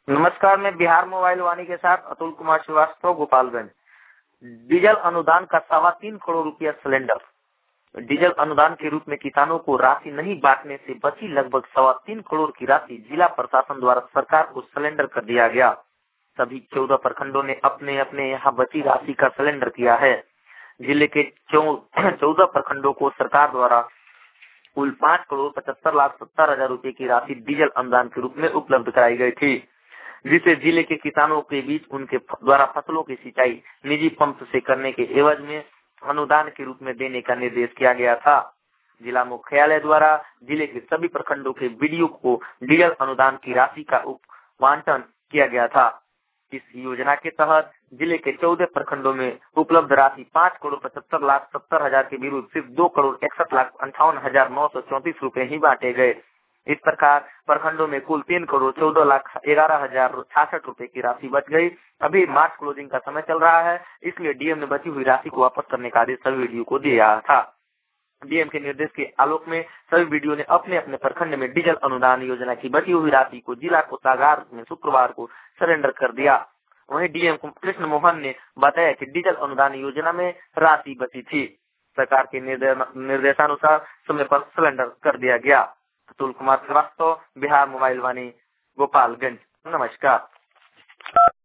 नमस्कार, मैं बिहार मोबाइल वाणी के साथ अतुल कुमार श्रीवास्तव, गोपालगंज। डीजल अनुदान का 3.25 करोड़ रुपया सिलेंडर। डीजल अनुदान के रूप में किसानों को राशि नहीं बांटने से बची लगभग 3.25 करोड़ की राशि जिला प्रशासन द्वारा सरकार को सिलेंडर कर दिया गया। सभी 14 प्रखंडों ने अपने अपने यहाँ बची राशि का सिलेंडर किया है। जिले के 14 प्रखंडों को सरकार द्वारा कुल 5,75,70,000 रुपए की राशि डीजल अनुदान के रूप में उपलब्ध कराई गई थी, जिसे जिले के किसानों के बीच उनके द्वारा फसलों की सिंचाई निजी पंप से करने के एवज में अनुदान के रूप में देने का निर्देश किया गया था। जिला मुख्यालय द्वारा जिले के सभी प्रखंडों के बीडीओ को डीजल अनुदान की राशि का आवंटन किया गया था। इस योजना के तहत जिले के 14 प्रखंडों में उपलब्ध राशि 5,75,70,000 के विरुद्ध सिर्फ 2,61,58,934 रुपए ही बांटे गए। इस प्रकार प्रखंडों में कुल 3,14,11,066 रुपए की राशि बच गई। अभी मार्च क्लोजिंग का समय चल रहा है, इसलिए डीएम ने बची हुई राशि को वापस करने का आदेश सभी वीडियो को दिया था। डीएम के निर्देश के आलोक में सभी वीडियो ने अपने अपने प्रखंड में डीजल अनुदान योजना की बची हुई राशि को जिला कोषागार में शुक्रवार को सरेंडर कर दिया। वहीं डीएम कृष्ण मोहन ने बताया कि डीजल अनुदान योजना में राशि बची थी, सरकार के निर्देशानुसार समय पर सिलेंडर कर दिया गया। अतुल कुमार श्रीवास्तव, बिहार मोबाइल वाणी, गोपालगंज। नमस्कार।